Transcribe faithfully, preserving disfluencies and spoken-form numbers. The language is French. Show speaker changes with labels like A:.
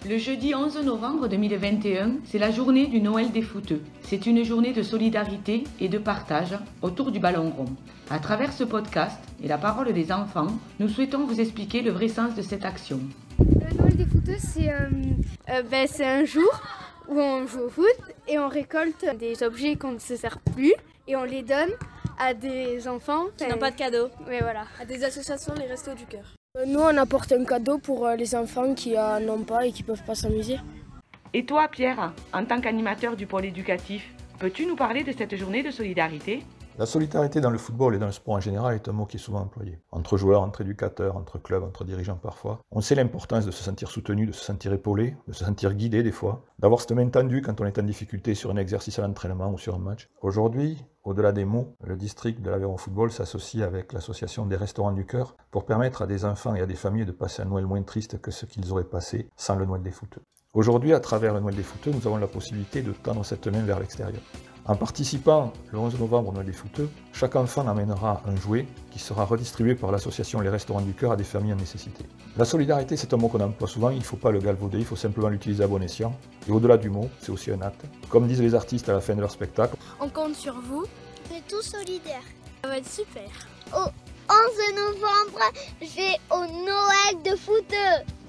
A: Le jeudi onze novembre deux mille vingt et un, c'est la journée du Noël des footeux. C'est une journée de solidarité et de partage autour du ballon rond. À travers ce podcast et la parole des enfants, nous souhaitons vous expliquer le vrai sens de cette action.
B: Le Noël des footeux, c'est, euh, euh, ben, c'est un jour où on joue au foot et on récolte des objets qu'on ne se sert plus et on les donne à des enfants
C: qui n'ont pas de cadeau.
B: Oui, voilà.
C: À des associations, les Restos du Cœur.
D: Nous, on apporte un cadeau pour les enfants qui n'en ont pas et qui ne peuvent pas s'amuser.
A: Et toi, Pierre, en tant qu'animateur du pôle éducatif, peux-tu nous parler de cette journée de solidarité ?
E: La solidarité dans le football et dans le sport en général est un mot qui est souvent employé. Entre joueurs, entre éducateurs, entre clubs, entre dirigeants parfois. On sait l'importance de se sentir soutenu, de se sentir épaulé, de se sentir guidé des fois, d'avoir cette main tendue quand on est en difficulté sur un exercice à l'entraînement ou sur un match. Aujourd'hui, au-delà des mots, le district de l'Aveyron Football s'associe avec l'association des Restaurants du Cœur pour permettre à des enfants et à des familles de passer un Noël moins triste que ce qu'ils auraient passé sans le Noël des footeux. Aujourd'hui, à travers le Noël des footeux, nous avons la possibilité de tendre cette main vers l'extérieur. En participant le onze novembre au Noël des footeux, chaque enfant amènera un jouet qui sera redistribué par l'association Les Restaurants du Cœur à des familles en nécessité. La solidarité, c'est un mot qu'on emploie souvent, il ne faut pas le galvauder, il faut simplement l'utiliser à bon escient. Et au-delà du mot, c'est aussi un acte. Comme disent les artistes à la fin de leur spectacle,
C: on compte sur vous.
F: On est tous solidaires.
C: Ça va être super.
F: Au onze novembre, je vais au Noël de footeux.